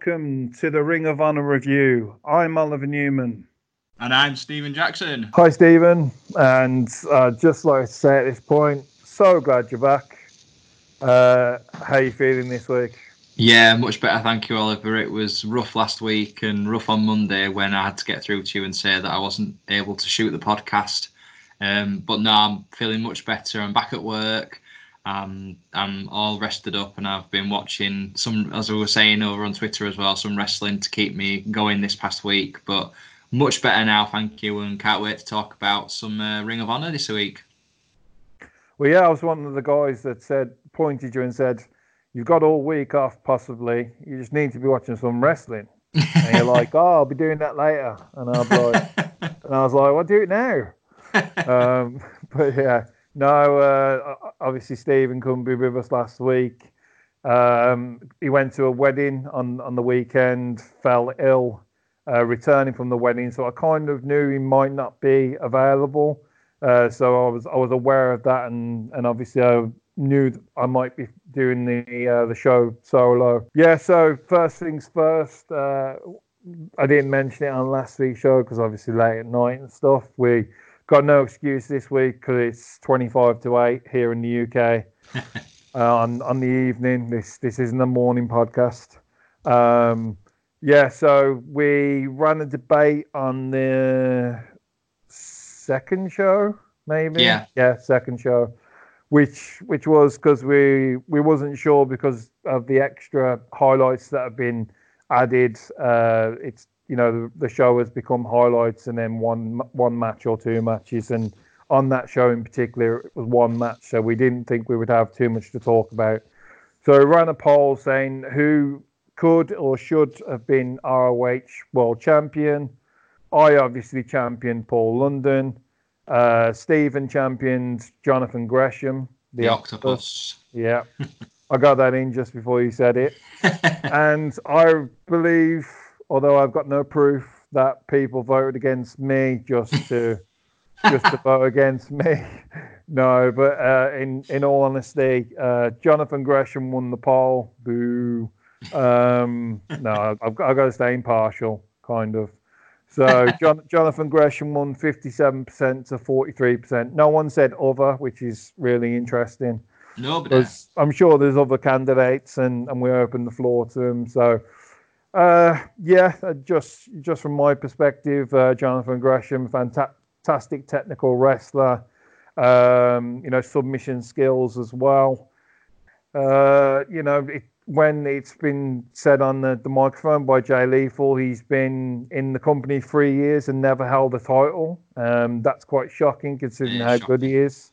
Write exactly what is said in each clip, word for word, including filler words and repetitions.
welcome to the Ring of Honor review. I'm Oliver Newman. And I'm Stephen Jackson. Hi, Stephen. And uh, just like to say at this point, so glad you're back. Uh, how are you feeling this week? Yeah, much better, thank you, Oliver. It was rough last week and rough on Monday when I had to get through to you and say that I wasn't able to shoot the podcast. Um, but now I'm feeling much better. I'm back at work. Um, I'm all rested up, and I've been watching some, as I was saying over on Twitter as well, some wrestling to keep me going this past week. But much better now, thank you, and can't wait to talk about some uh, Ring of Honor this week. Well, yeah, I was one of the guys that said, pointed you and said, you've got all week off, possibly. You just need to be watching some wrestling. And you're like, oh, I'll be doing that later. And I was like, and I was like, well, do it now. um, but yeah. No, uh, obviously Stephen couldn't be with us last week. Um, he went to a wedding on, on the weekend, fell ill, uh, returning from the wedding. So I kind of knew he might not be available. Uh, so I was I was aware of that, and, and obviously I knew that I might be doing the uh, the show solo. Yeah. So first things first. Uh, I didn't mention it on last week's show because obviously late at night and stuff. We got no excuse this week because it's twenty-five to eight here in the U K uh, on on the evening. This this isn't a morning podcast. Um, yeah, so we ran a debate on the second show, maybe. Yeah, yeah, second show, which which was because we we wasn't sure because of the extra highlights that have been added. Uh, it's you know, the, the show has become highlights and then one one match or two matches. And on that show in particular, it was one match. So we didn't think we would have too much to talk about. So we ran a poll saying who could or should have been R O H World Champion. I obviously championed Paul London. Uh, Stephen championed Jonathan Gresham. the, the octopus. octopus. Yeah. I got that in just before you said it. And I believe, although I've got no proof, that people voted against me just to just to vote against me. No, but uh, in in all honesty, uh, Jonathan Gresham won the poll. Boo. Um, no, I've, I've got to stay impartial, kind of. So John, Jonathan Gresham won fifty-seven percent to forty-three percent. No one said other, which is really interesting. No, but Because I'm sure there's other candidates, and, and we open the floor to them. So, uh, yeah, just just from my perspective, uh, Jonathan Gresham, fantastic technical wrestler. Um, you know, submission skills as well. Uh, you know, it, when it's been said on the, the microphone by Jay Lethal, he's been in the company three years and never held a title. Um, that's quite shocking considering Yeah, how shocking. good he is.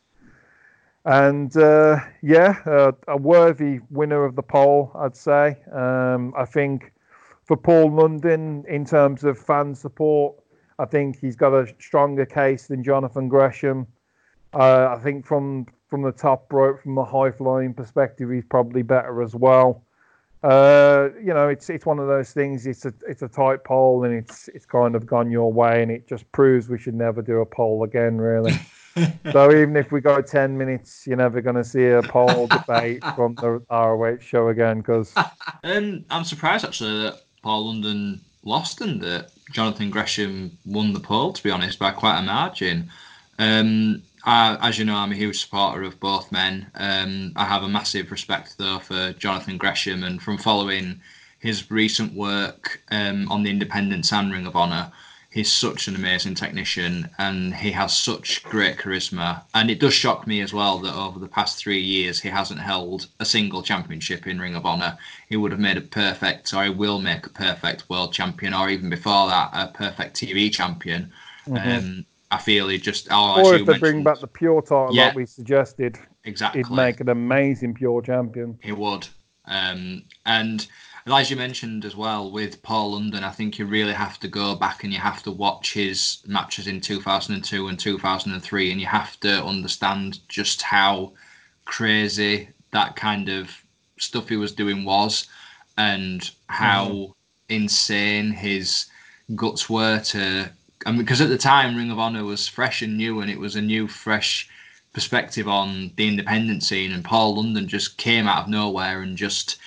And uh, yeah, uh, a worthy winner of the poll, I'd say. Um, I think for Paul London, in terms of fan support, I think he's got a stronger case than Jonathan Gresham. Uh, I think from from the top rope, from the high flying perspective, he's probably better as well. Uh, you know, it's it's one of those things. It's a it's a tight poll, and it's it's kind of gone your way, and it just proves we should never do a poll again, really. So even if we go ten minutes, you're never going to see a poll debate from the R O H show again. Because um, I'm surprised actually that Paul London lost and that Jonathan Gresham won the poll, to be honest, by quite a margin. Um, I, as you know, I'm a huge supporter of both men. Um, I have a massive respect, though, for Jonathan Gresham, and from following his recent work um, on the Independents and Ring of Honor, he's such an amazing technician and he has such great charisma. And it does shock me as well that over the past three years, he hasn't held a single championship in Ring of Honor. He would have made a perfect, or he will make a perfect world champion, or even before that, a perfect T V champion. mm-hmm. Um, I feel he just, oh, or as if you they bring back the pure title yeah, like we suggested, exactly, he'd make an amazing pure champion. He would. Um, and as you mentioned as well, with Paul London, I think you really have to go back and you have to watch his matches in two thousand two and two thousand three, and you have to understand just how crazy that kind of stuff he was doing was, and how mm-hmm. insane his guts were to... I mean, because at the time, Ring of Honor was fresh and new, and it was a new, fresh perspective on the independent scene, and Paul London just came out of nowhere and just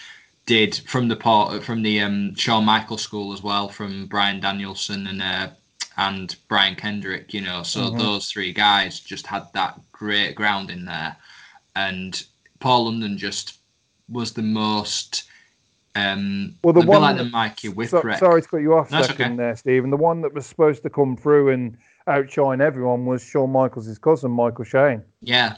did from the part from the um, Shawn Michaels school as well, from Bryan Danielson and uh, and Brian Kendrick. You know, so Mm-hmm. those three guys just had that great ground in there, and Paul London just was the most. Um, well, the a bit one like that, the Mikey Whipwreck. So, sorry to cut you off a no, second okay. there, Stephen. The one that was supposed to come through and outshine everyone was Shawn Michaels' cousin, Michael Shane. Yeah,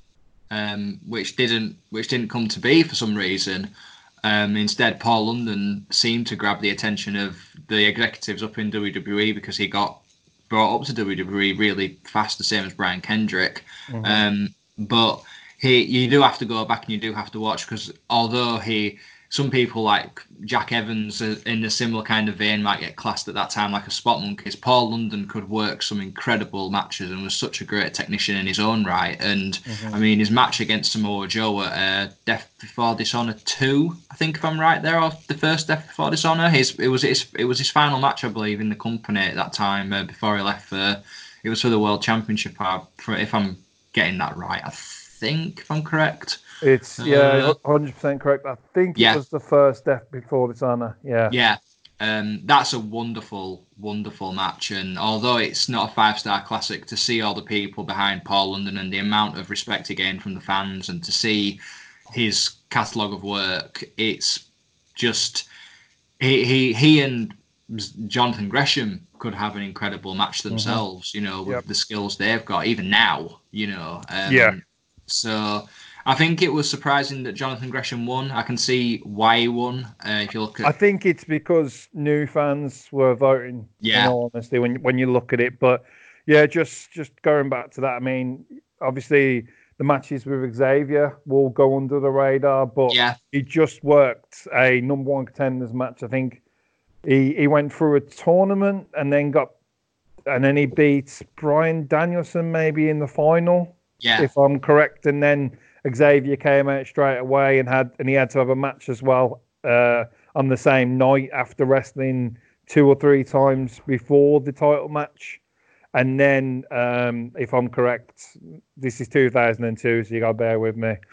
um, which didn't which didn't come to be for some reason. Um, instead, Paul London seemed to grab the attention of the executives up in W W E because he got brought up to W W E really fast, the same as Brian Kendrick. Mm-hmm. Um, but he, you do have to go back and you do have to watch, because although he, some people like Jack Evans in a similar kind of vein might get classed at that time like a spot monkeys, Paul London could work some incredible matches and was such a great technician in his own right. And Mm-hmm. I mean, his match against Samoa Joe at uh, Death Before Dishonor two, I think if I'm right there, or the first Death Before Dishonor, his it was his it was his final match, I believe, in the company at that time uh, before he left for it was for the World Championship. Uh, for, if I'm getting that right, I think if I'm correct. It's, yeah, Uh, one hundred percent correct. I think it yeah. was the first Death Before Dishonor. Yeah. Yeah. Um, that's a wonderful, wonderful match. And although it's not a five-star classic, to see all the people behind Paul London and the amount of respect he gained from the fans and to see his catalogue of work, it's just... He, he, he and Jonathan Gresham could have an incredible match themselves, mm-hmm. you know, with yep. the skills they've got, even now, you know. Um, yeah. So... I think it was surprising that Jonathan Gresham won. I can see why he won. Uh, if you look at, I think it's because new fans were voting. Yeah. In all honesty, when when you look at it, but yeah, just just going back to that. I mean, obviously the matches with Xavier will go under the radar, but yeah. he just worked a number one contenders match. I think he he went through a tournament and then got and then he beat Bryan Danielson maybe in the final. Yeah. If I'm correct, and then Xavier came out straight away and had and he had to have a match as well uh, on the same night after wrestling two or three times before the title match. And then, um, if I'm correct, this is two thousand two, so you gotta bear with me.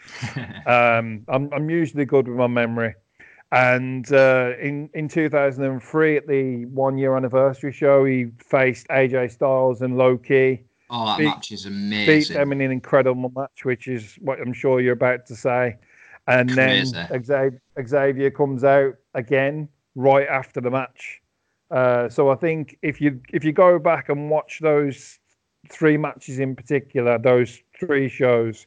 um, I'm I'm usually good with my memory. And uh, in in two thousand three, at the one year anniversary show, he faced A J Styles and Low Ki. Oh, that beat, match is amazing. Beat them in an incredible match, which is what I'm sure you're about to say. And Crazy. Then Xavier, Xavier comes out again right after the match. Uh, so I think if you if you go back and watch those three matches in particular, those three shows,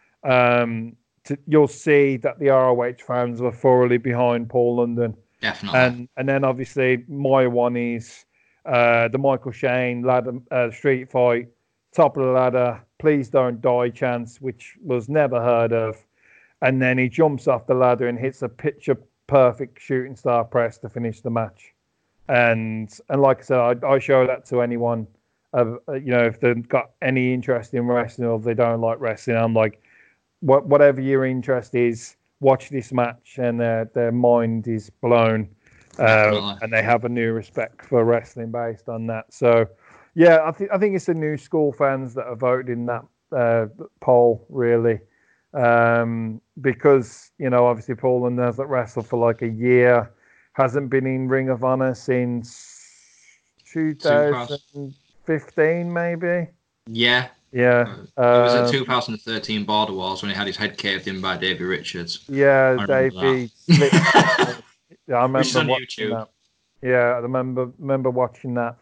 um, to, you'll see that the R O H fans were thoroughly behind Paul London. Definitely. And and then obviously my one is uh, the Michael Shane ladder uh, street fight. Top of the ladder, please don't die chance, which was never heard of. And then he jumps off the ladder and hits a picture perfect shooting star press to finish the match. And and like I said, I, I show that to anyone, uh, you know, if they've got any interest in wrestling or if they don't like wrestling, I'm like, what, whatever your interest is, watch this match and their, their mind is blown. Uh, and they have a new respect for wrestling based on that. So, yeah, I think I think it's the new school fans that are voted in that uh, poll, really, um, because you know obviously Paul London hasn't wrestled for like a year, hasn't been in Ring of Honor since two thousand fifteen, maybe. Yeah, yeah. It was at two thousand thirteen Border Wars when he had his head caved in by Davey Richards. Yeah, Davey. yeah, I remember Which is on watching YouTube. that. Yeah, I remember remember watching that.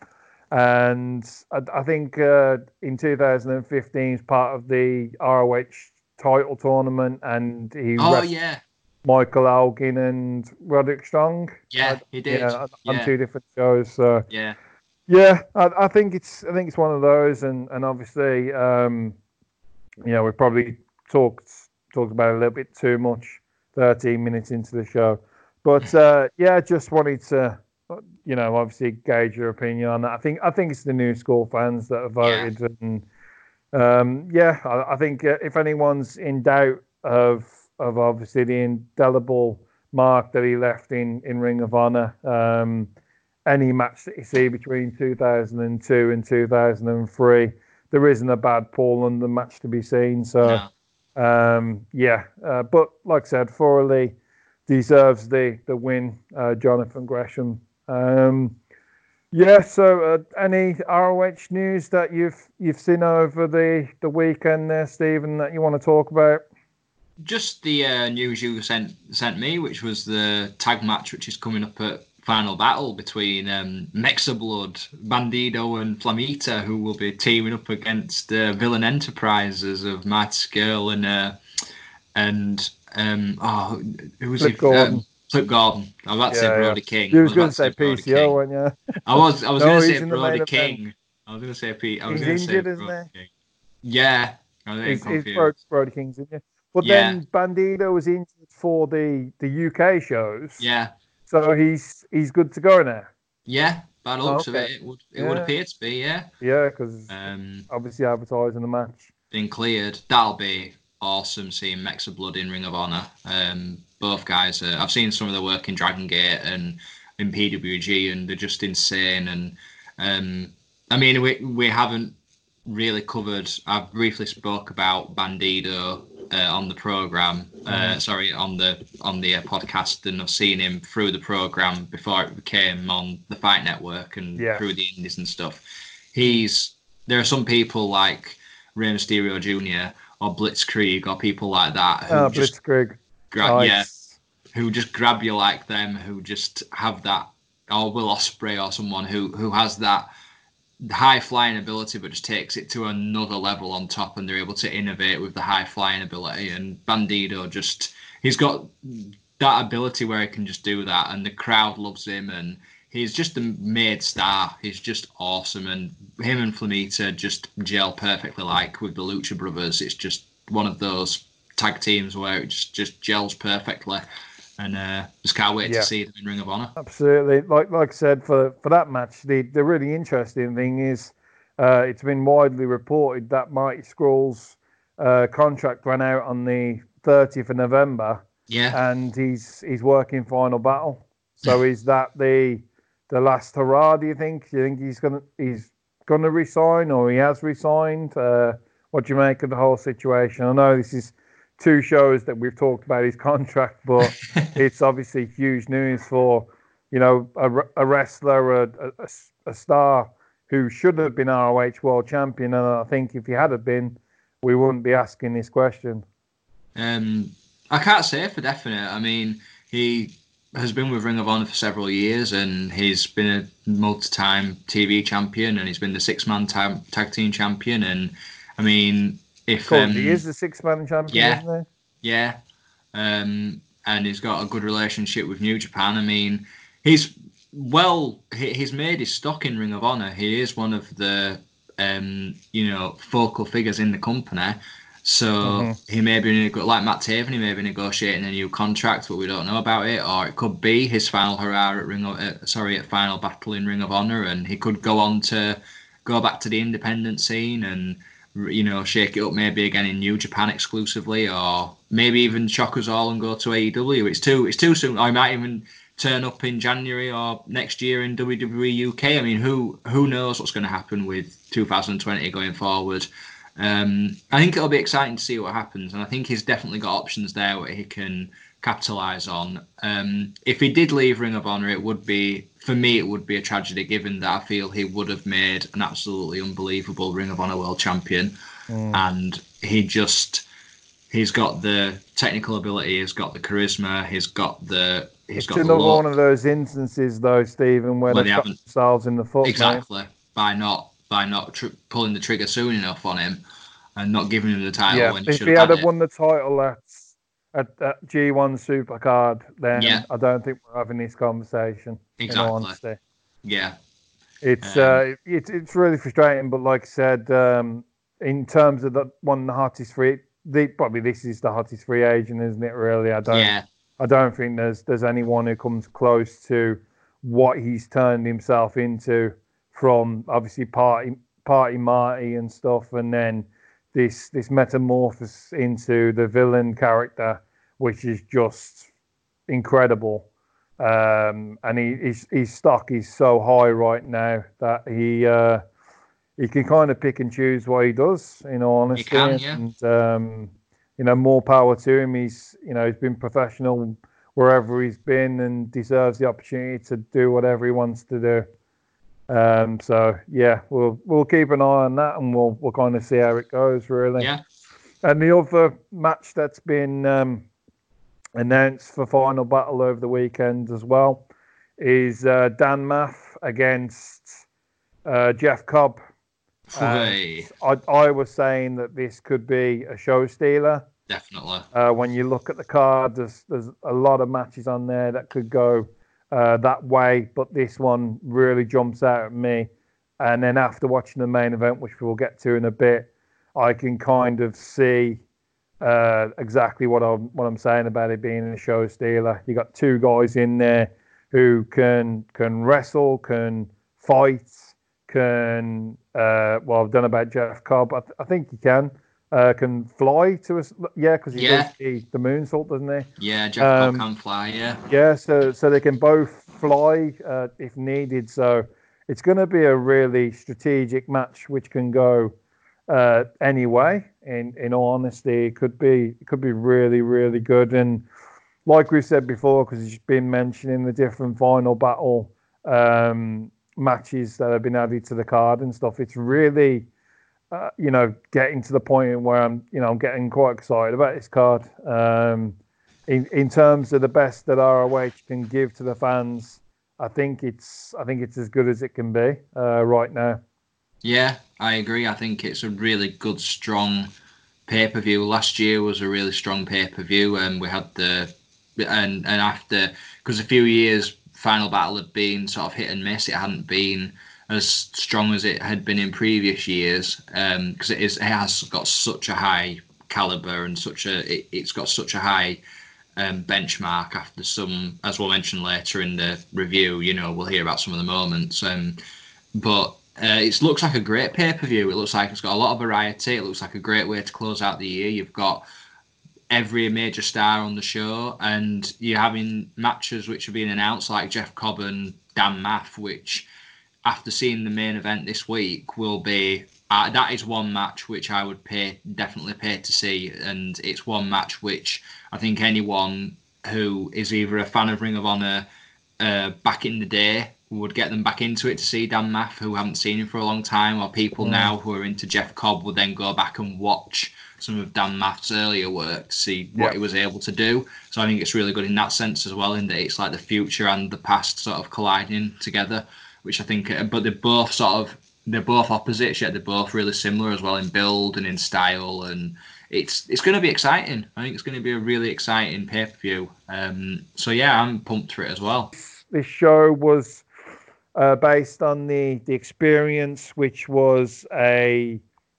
And I, I think uh, in two thousand fifteen, he's part of the R O H title tournament, and he oh yeah, Michael Elgin and Roderick Strong. Yeah, he did. Yeah, on, yeah. on two different shows. So yeah, yeah, I, I think it's I think it's one of those, and and obviously, um, you know, we probably talked talked about it a little bit too much. thirteen minutes into the show, but uh, yeah, just wanted to. You know, obviously gauge your opinion on that. I think I think it's the new school fans that have voted, yeah. and um, yeah, I, I think if anyone's in doubt of of obviously the indelible mark that he left in, in Ring of Honor, um, any match that you see between two thousand two and two thousand three, there isn't a bad Paul London match to be seen. So, no. um, yeah, uh, but like I said, thoroughly. deserves the the win, uh, Jonathan Gresham. Um, yeah. So, uh, any R O H news that you've you've seen over the the weekend there, Stephen, that you want to talk about? Just the uh, news you sent sent me, which was the tag match, which is coming up at Final Battle between um, Mexablood, Bandido, and Flamita, who will be teaming up against uh, Villain Enterprises of Matt Skirl and uh, and um, oh, who was Flip he? Gordon. Um, Flip Gordon. I was about to say Yeah, Brody yeah. King. You I was was going about to say Brody P C O, King. weren't you? I was. I was No, going to he's say in the Brody main King. event. I was going to say P. I was He's going to say injured, isn't Brody he? King. Yeah, I was getting Is is Bro- confused. Brody King's in you? But Yeah, then Bandido was injured for the the U K shows, yeah, so he's he's good to go now. yeah. By the looks of Okay. it, it would it would Yeah, appear to be. Yeah. yeah, because Um, obviously advertising the match. been cleared. That'll be awesome seeing Mexa Blood in Ring of Honor. Um, both guys, uh, I've seen some of their work in Dragon Gate and in P W G, and they're just insane. And um, I mean, we we haven't really covered. I briefly spoke about Bandido uh, on the program. Uh, Mhm. sorry, on the on the uh, podcast, and I've seen him through the program before it became on the Fight Network and Yeah. through the Indies and stuff. He's there are some people like Rey Mysterio Junior or Blitzkrieg or people like that who Ah, just Blitzkrieg. gra- yeah, Nice. who just grab you like them, who just have that, or Will Ospreay or someone who who has that high flying ability but just takes it to another level on top, and they're able to innovate with the high flying ability. And Bandido just he's got that ability where he can just do that, and the crowd loves him, and he's just a made star. He's just awesome, and him and Flamita just gel perfectly. Like with the Lucha Brothers, it's just one of those tag teams where it just just gels perfectly, and uh, just can't wait Yeah. to see them in Ring of Honor. Absolutely. Like like I said, for, for that match, the, the really interesting thing is uh, it's been widely reported that Mighty Scrawl's uh, contract ran out on the thirtieth of November, Yeah, and he's he's working Final Battle. So is that the the last hurrah? Do you think? Do you think he's gonna he's gonna resign, or he has resigned? Uh, what do you make of the whole situation? I know this is two shows that we've talked about his contract, but it's obviously huge news for you know a, a wrestler, a, a, a star who should have been R O H World Champion, and I think if he had have been, we wouldn't be asking this question. Um, I can't say for definite. I mean, he has been with Ring of Honor for several years, and he's been a multi-time T V champion, and he's been the six-man tag, tag team champion. And I mean, if Currently, um, he is the six-man champion, yeah, isn't yeah, um, and he's got a good relationship with New Japan. I mean, he's well, he, he's made his stock in Ring of Honor. He is one of the um, you know focal figures in the company. So Mhm. he may be like Matt Taven, he may be negotiating a new contract, but we don't know about it. Or it could be his final hurrah at Ring of, uh, sorry, at Final Battle in Ring of Honor, and he could go on to go back to the independent scene and you know shake it up maybe again in New Japan exclusively, or maybe even shock us all and go to A E W. It's too it's too soon. I might even turn up in January or next year in W W E U K. I mean, who who knows what's going to happen with two thousand twenty going forward. Um, I think it'll be exciting to see what happens, and I think he's definitely got options there where he can capitalise on. Um, if he did leave Ring of Honor, it would be, for me, it would be a tragedy, given that I feel he would have made an absolutely unbelievable Ring of Honor World Champion, Mm. and he just, he's got the technical ability, he's got the charisma, he's got the, he's It's got the another one look. of those instances, though, Stephen, where Well, they've they shot haven't themselves in the foot, mate. exactly by not by not tr- pulling the trigger soon enough on him and not giving him the title Yeah, when he if should he have had had have it. won the title at at, at G one Supercard, then Yeah. I don't think we're having this conversation. In all Exactly. honesty, Yeah. it's Um, uh, it's it's really frustrating. But like I said, um, in terms of the one of the hottest free, the, probably this is the hottest free agent, isn't it? Really, I don't yeah. I don't think there's there's anyone who comes close to what he's turned himself into, from obviously party party Marty and stuff, and then this this metamorphosis into the villain character, which is just incredible. Um, and he, his his stock is so high right now that he uh, he can kind of pick and choose what he does. In all honesty, can, yeah. and um, you know, more power to him. He's you know he's been professional wherever he's been and deserves the opportunity to do whatever he wants to do. Um, so yeah, we'll we'll keep an eye on that, and we'll we'll kind of see how it goes, really. Yeah. And the other match that's been um, announced for Final Battle over the weekend as well is uh, Dan Maff against uh, Jeff Cobb. Hey. I, I was saying that this could be a show stealer. Definitely. Uh, when you look at the card, there's there's a lot of matches on there that could go uh, that way, but this one really jumps out at me. And then after watching the main event, which we'll get to in a bit, I can kind of see uh, exactly what I'm what I'm saying about it being a show stealer. You got two guys in there who can can wrestle, can fight, can uh, well, I've done about Jeff Cobb. I, th- I think he can. Uh, can fly to us, yeah, because he Yeah. does the, the moonsault, doesn't he? Yeah, Jeff Um, Cobb can fly, yeah. Yeah, so so they can both fly uh, if needed. So it's going to be a really strategic match, which can go uh, any way. In in all honesty, it could be it could be really really good. And like we've said before, because it's been mentioning the different Final Battle um, matches that have been added to the card and stuff. It's really Uh, you know, getting to the point where I'm, you know, I'm getting quite excited about this card. Um, in in terms of the best that R O H can give to the fans, I think it's I think it's as good as it can be uh, right now. Yeah, I agree. I think it's a really good, strong pay-per-view. Last year was a really strong pay-per-view, and we had the and and after because a few years Final Battle had been sort of hit and miss. It hadn't been as strong as it had been in previous years, because um, it is it has got such a high caliber and such a it, it's got such a high um, benchmark. After some, as we'll mention later in the review, you know, we'll hear about some of the moments. Um, but uh, it looks like a great pay per view. It looks like it's got a lot of variety. It looks like a great way to close out the year. You've got every major star on the show, and you're having matches which are being announced like Jeff Cobb and Dan Maff, which, after seeing the main event this week, will be uh, that is one match which I would pay definitely pay to see, and it's one match which I think anyone who is either a fan of Ring of Honor uh, back in the day would get them back into it to see Dan Maff, who haven't seen him for a long time, or people mm. now who are into Jeff Cobb would then go back and watch some of Dan Maff's earlier work to see what yep. he was able to do. So I think it's really good in that sense as well, in that it's like the future and the past sort of colliding together, which I think, but they're both sort of, they're both opposites, yet they're both really similar as well in build and in style, and it's it's going to be exciting. I think it's going to be a really exciting pay-per-view. Um, so yeah, I'm pumped for it as well. This show was uh, based on the, the experience, which was a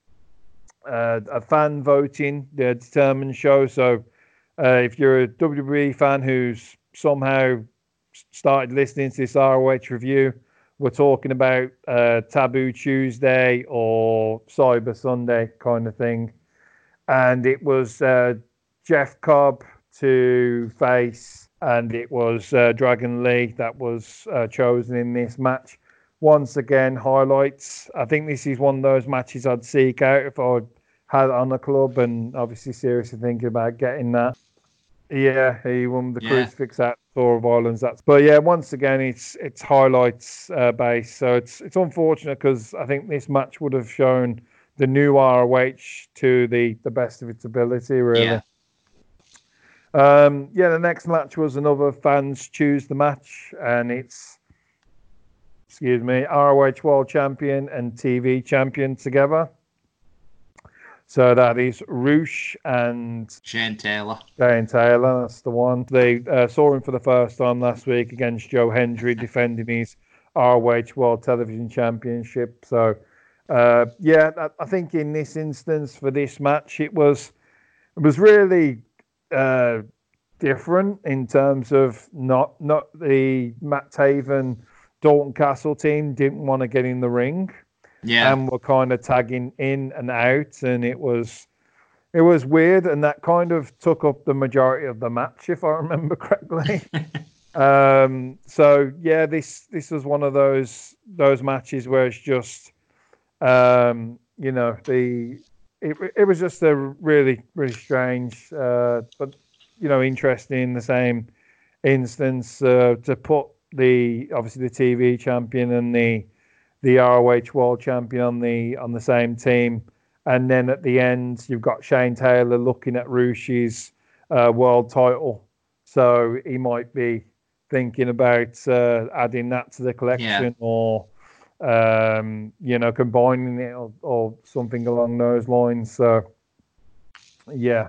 uh, a fan voting, the determined show. So uh, if you're a W W E fan who's somehow started listening to this R O H review, we're talking about uh, Taboo Tuesday or Cyber Sunday kind of thing. And it was uh, Jeff Cobb to face, and it was uh, Dragon Lee that was uh, chosen in this match. Once again, highlights. I think this is one of those matches I'd seek out if I had it on the club, and obviously seriously thinking about getting that. Yeah, he won the yeah. Crucifix at Tour of Irelands. That's, but yeah, once again, it's it's highlights uh, based. So it's it's unfortunate because I think this match would have shown the new R O H to the, the best of its ability, really. Yeah. Um, yeah, the next match was another fans choose the match, and it's, excuse me, R O H World Champion and T V Champion together. So that is Roosh and Shane Taylor. Shane Taylor, that's the one. They uh, saw him for the first time last week against Joe Hendry, defending his R O H World Television Championship. So, uh, yeah, I think in this instance for this match, it was it was really uh, different in terms of not not the Matt Taven, Dalton Castle team didn't want to get in the ring. Yeah, and were kind of tagging in and out, and it was it was weird, and that kind of took up the majority of the match, if I remember correctly. um, so yeah, this this was one of those those matches where it's just, um, you know, the it it was just a really really strange, uh, but you know, interesting in the same instance uh, to put the obviously the T V champion and the the R O H World Champion on the on the same team, and then at the end you've got Shane Taylor looking at Rushi's uh, world title, so he might be thinking about uh, adding that to the collection, yeah. or um, you know, combining it or, or something along those lines. So yeah.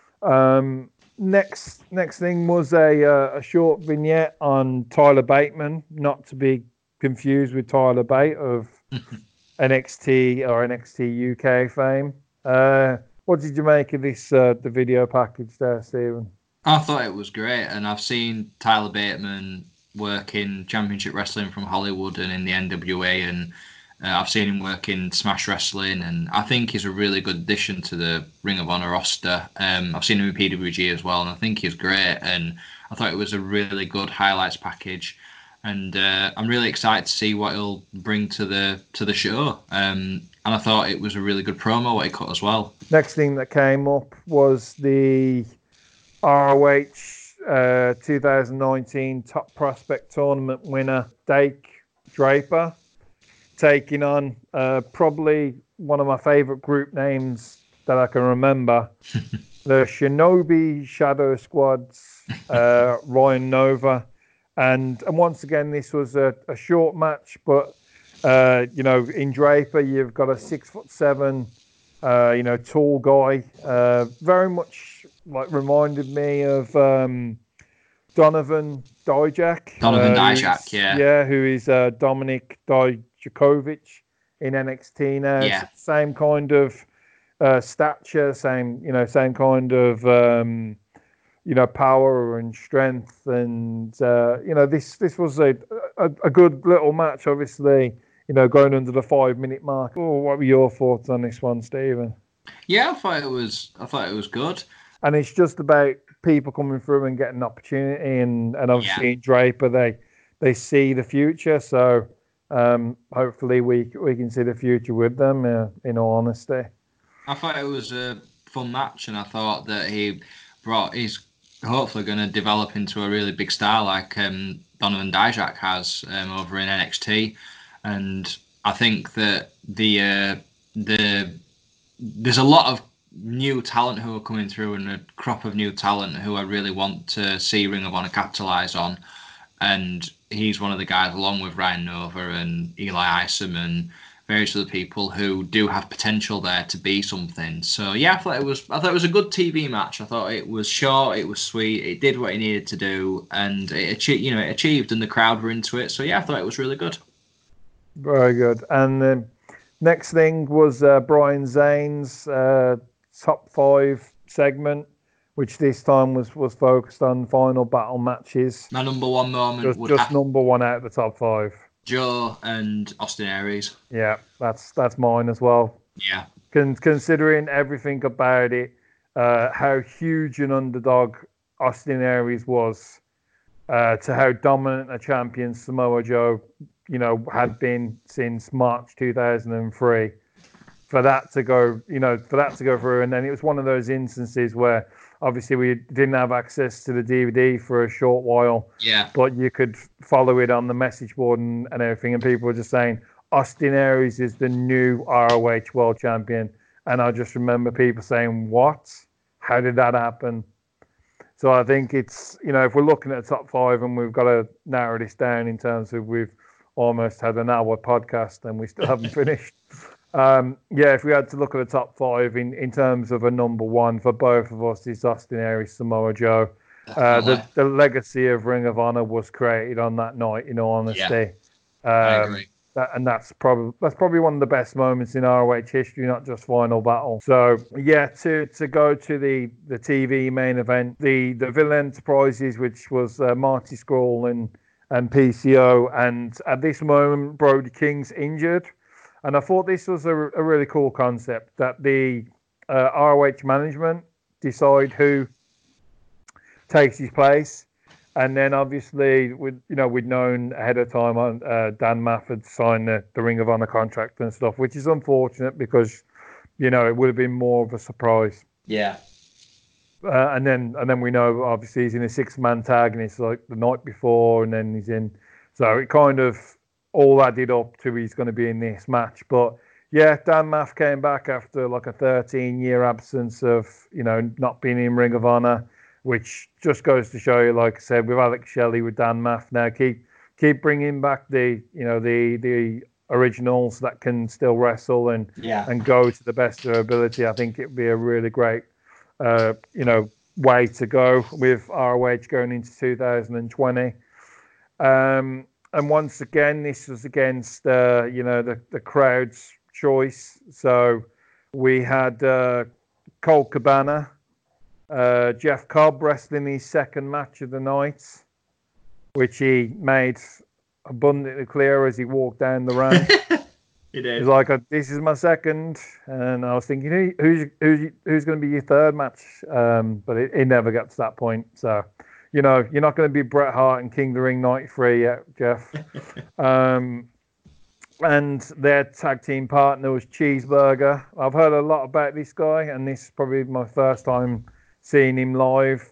Um, next next thing was a uh, a short vignette on Tyler Bateman, not to be confused with Tyler Bate of N X T or N X T U K fame. Uh, what did you make of this uh, the video package there, Stephen? I thought it was great, and I've seen Tyler Bateman work in Championship Wrestling from Hollywood and in the N W A, and uh, I've seen him work in Smash Wrestling, and I think he's a really good addition to the Ring of Honor roster. Um, I've seen him in P W G as well, and I think he's great, and I thought it was a really good highlights package. And uh, I'm really excited to see what he'll bring to the to the show. Um, and I thought it was a really good promo what he cut as well. Next thing that came up was the R O H uh, two thousand nineteen Top Prospect Tournament winner, Dake Draper, taking on uh, probably one of my favourite group names that I can remember, the Shinobi Shadow Squad's uh, Ryan Nova. And and once again, this was a, a short match, but uh, you know, in Draper, you've got a six foot seven, uh, you know, tall guy. Uh, very much like reminded me of um, Donovan Dijak. Donovan uh, Dijak, yeah, yeah, who is uh, Dominic Dijakovic in N X T now. Yeah, same kind of uh, stature, same you know, same kind of. Um, you know, power and strength, and uh, you know, this this was a, a a good little match. Obviously, you know, going under the five minute mark. Oh, what were your thoughts on this one, Stephen? Yeah, I thought it was I thought it was good. And it's just about people coming through and getting an opportunity, and and obviously yeah. in Draper they they see the future. So um, hopefully we we can see the future with them. Uh, in all honesty, I thought it was a fun match, and I thought that he brought his. Hopefully going to develop into a really big star like um, Donovan Dijak has um, over in N X T, and I think that the uh, the there's a lot of new talent who are coming through and a crop of new talent who I really want to see Ring of Honor capitalise on, and he's one of the guys along with Ryan Nova and Eli Isom and various other people who do have potential there to be something. So yeah, I thought it was I thought it was a good T V match. I thought it was short, it was sweet, it did what it needed to do, and it achieved, you know, it achieved, and the crowd were into it. So yeah, I thought it was really good. Very good. And the next thing was uh, Brian Zane's uh, top five segment, which this time was was focused on final battle matches. My number one moment just, would just have... number one out of the top five. Joe and Austin Aries. Yeah, that's that's mine as well. Yeah. Con- considering everything about it, uh, how huge an underdog Austin Aries was, uh, to how dominant a champion Samoa Joe, you know, had been since March two thousand three. For that to go, you know, for that to go through, and then it was one of those instances where obviously we didn't have access to the D V D for a short while. Yeah. But you could follow it on the message board and, and everything, and people were just saying Austin Aries is the new R O H World Champion, and I just remember people saying, "What? How did that happen?" So I think it's, you know, if we're looking at the top five and we've got to narrow this down in terms of we've almost had an hour podcast and we still haven't finished. Um, yeah, if we had to look at the top five in, in terms of a number one for both of us, it's Austin Aries, Samoa Joe. Uh, the, the legacy of Ring of Honor was created on that night, in all honesty. Yeah, um, I agree. That, and that's probably that's probably one of the best moments in R O H history, not just Final Battle. So yeah, to to go to the, the T V main event, the the Villain Enterprises, which was uh, Marty Scurll and and P C O, and at this moment Brody King's injured. And I thought this was a, a really cool concept, that the uh, R O H management decide who takes his place. And then obviously, we, you know, we'd known ahead of time on uh, Dan Maff had signed the, the Ring of Honor contract and stuff, which is unfortunate because, you know, it would have been more of a surprise. Yeah. Uh, and then and then we know obviously he's in a six man tag and it's like the night before and then he's in, so it kind of all added up to he's going to be in this match. But yeah, Dan Maff came back after like a thirteen year absence of, you know, not being in Ring of Honor, which just goes to show you, like I said, with Alex Shelley, with Dan Maff now, keep keep bringing back the, you know, the the originals that can still wrestle and yeah. and go to the best of their ability. I think it'd be a really great Uh, you know, way to go with R O H going into two thousand twenty. Um, and once again, this was against, uh, you know, the, the crowd's choice. So we had uh, Colt Cabana, uh, Jeff Cobb wrestling his second match of the night, which he made abundantly clear as he walked down the ramp. He did. He's like, this is my second, and I was thinking, Who, who's who's who's going to be your third match? Um, but it, it never got to that point. So, you know, you're not going to be Bret Hart and King of the Ring ninety-three yet, Jeff. um, and their tag team partner was Cheeseburger. I've heard a lot about this guy, and this is probably my first time seeing him live.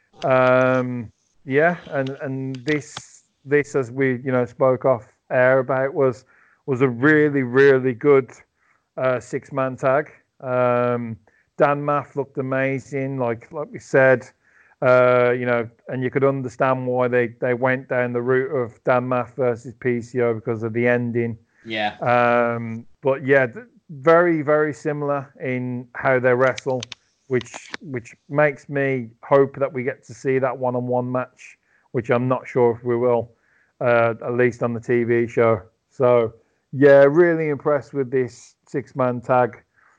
Um, yeah, and and this this as we you know spoke off air about was. was a really, really good uh, six-man tag. Um, Dan Maff looked amazing, like like we said, uh, you know, and you could understand why they, they went down the route of Dan Maff versus P C O because of the ending. Yeah. Um, but yeah, th- very, very similar in how they wrestle, which which makes me hope that we get to see that one-on-one match, which I'm not sure if we will, uh, at least on the T V show. So. Yeah, really impressed with this six-man tag.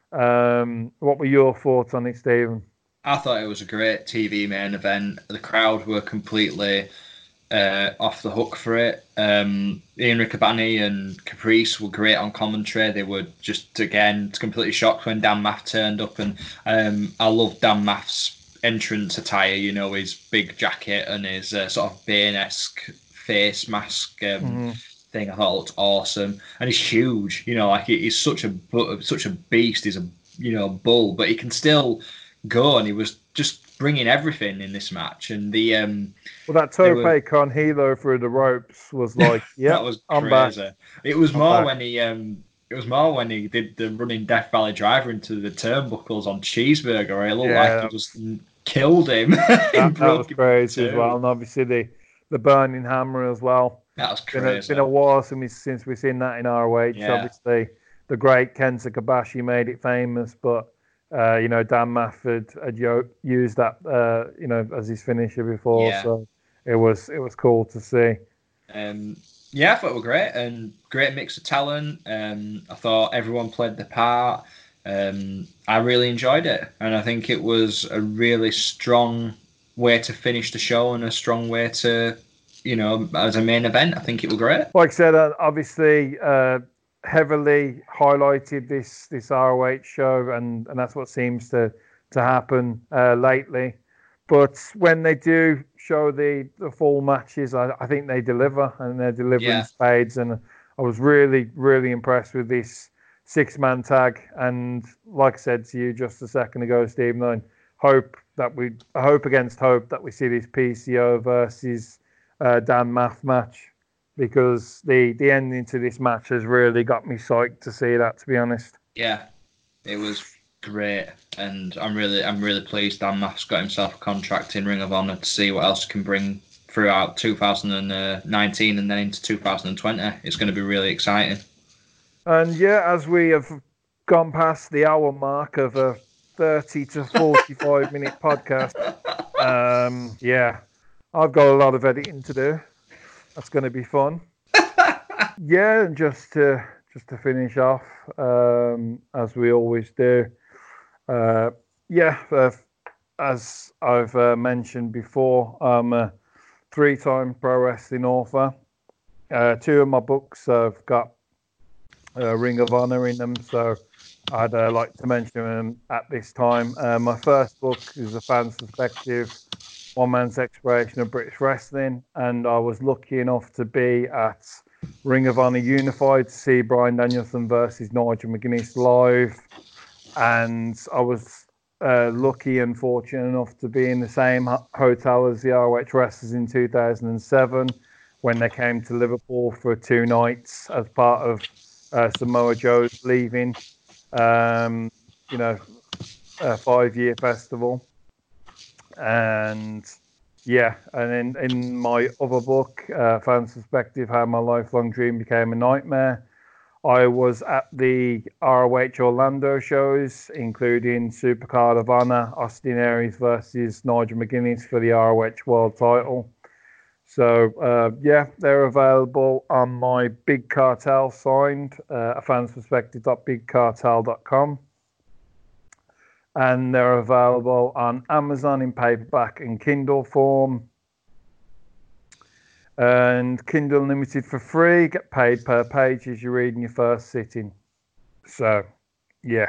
Um, what were your thoughts on it, Stephen? I thought it was a great T V main event. The crowd were completely uh, off the hook for it. Um, Ian Riccaboni and Caprice were great on commentary. They were just, again, completely shocked when Dan Maff turned up. And um, I love Dan Maff's entrance attire, you know, his big jacket and his uh, sort of Bane-esque face mask. Um, mm-hmm. Thing. I thought it looked awesome, and he's huge. You know, like he's such a such a beast. He's a you know bull, but he can still go. And he was just bringing everything in this match. And the um, well, that tope were, con hilo through the ropes was like, yeah, that was I'm crazy. back. It was I'm more back. when he um, it was more when he did the running Death Valley Driver into the turnbuckles on Cheeseburger. Where it looked yeah, like he just killed him. That, that was crazy as well, and obviously the the burning hammer as well. That was crazy. Been a, it's been a while since, we, since we've seen that in R O H. Yeah. Obviously, the great Kenta Kobashi made it famous, but uh, you know Dan Maff had, had used that uh, you know as his finisher before, yeah. so it was it was cool to see. Um, yeah, I thought it was great and great mix of talent. Um, I thought everyone played their part. Um, I really enjoyed it, and I think it was a really strong way to finish the show and a strong way to. You know, as a main event, I think it was great. Like I said, uh, obviously, uh, heavily highlighted this this R O H show, and, and that's what seems to to happen uh, lately. But when they do show the, the full matches, I, I think they deliver, and they're delivering yeah. spades. And I was really, really impressed with this six man tag. And like I said to you just a second ago, Stephen, I hope that we I hope against hope that we see this P C O versus Uh, Dan Maff match, because the the ending to this match has really got me psyched to see that, to be honest. Yeah, it was great, and I'm really I'm really pleased Dan Maff's got himself a contract in Ring of Honor to see what else he can bring throughout two thousand nineteen and then into two thousand twenty. It's going to be really exciting. And yeah, as we have gone past the hour mark of a thirty to forty-five minute podcast, um, yeah. I've got a lot of editing to do. That's going to be fun. Yeah, and just to just to finish off, um, as we always do. Uh, yeah, uh, as I've uh, mentioned before, I'm a three-time pro wrestling author. Uh, two of my books have got uh, Ring of Honor in them, so I'd uh, like to mention them at this time. Uh, my first book is A Fan's Perspective, One Man's Exploration of British Wrestling, and I was lucky enough to be at Ring of Honor Unified to see Bryan Danielson versus Nigel McGuinness live, and I was uh, lucky and fortunate enough to be in the same ho- hotel as the R O H wrestlers in two thousand seven when they came to Liverpool for two nights as part of uh, Samoa Joe's leaving, um, you know, a five-year festival. And yeah, and in, in my other book, uh, Fans Perspective, How My Lifelong Dream Became a Nightmare, I was at the R O H Orlando shows, including Supercard of Honor, Austin Aries versus Nigel McGuinness for the R O H World title. So, uh, yeah, they're available on my Big Cartel signed, uh, fansperspective dot big cartel dot com. And they're available on Amazon in paperback and Kindle form. And Kindle Unlimited for free, get paid per page as you read in your first sitting. So, yeah.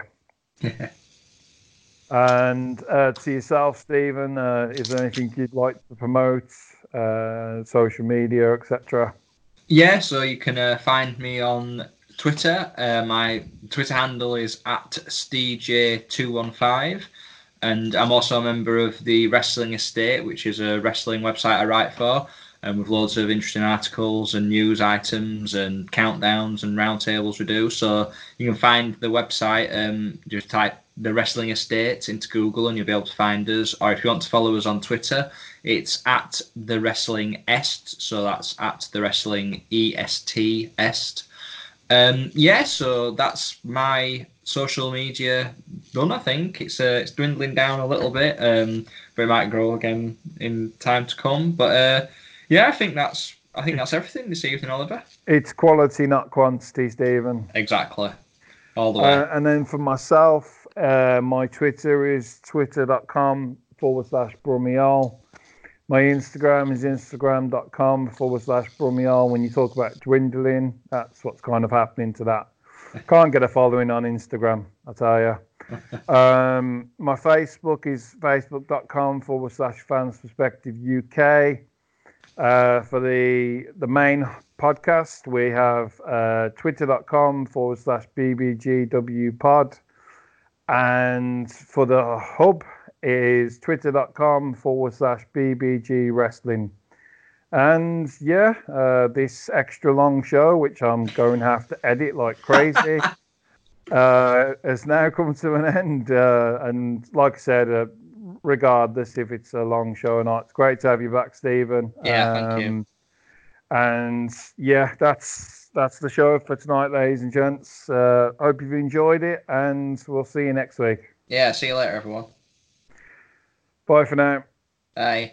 And uh, to yourself, Stephen, uh, is there anything you'd like to promote, uh, social media, et cetera? Yeah, so you can uh, find me on Twitter. Uh, my Twitter handle is at S T J two one five. And I'm also a member of the Wrestling Estate, which is a wrestling website I write for, and with loads of interesting articles and news items and countdowns and roundtables we do. So you can find the website, um, just type the Wrestling Estate into Google and you'll be able to find us. Or if you want to follow us on Twitter, it's at the Wrestling Est. So that's at the Wrestling E S T Est. Um, yeah, so that's my social media done. I think it's uh, it's dwindling down a little bit, um, but it might grow again in time to come. But uh, yeah, I think that's I think that's everything this evening, Oliver. It's quality, not quantity, Stephen. Exactly, all the way. Uh, and then for myself, uh, my Twitter is twitter.com forward slash Brummial. My Instagram is instagram.com forward slash Brummial. When you talk about dwindling, that's what's kind of happening to that. Can't get a following on Instagram, I tell you. Um, my Facebook is facebook.com forward slash Fans Perspective U K. Uh, for the the main podcast, we have uh, twitter.com forward slash BBGW pod. And for the hub is twitter.com forward slash BBG Wrestling. And yeah, uh, this extra long show, which I'm going to have to edit like crazy, uh, has now come to an end. Uh, and like I said, uh, regardless if it's a long show or not, it's great to have you back, Stephen. Yeah, um, thank you. And yeah, that's that's the show for tonight, ladies and gents. Uh, hope you've enjoyed it, and we'll see you next week. Yeah, see you later, everyone. Bye for now. Bye.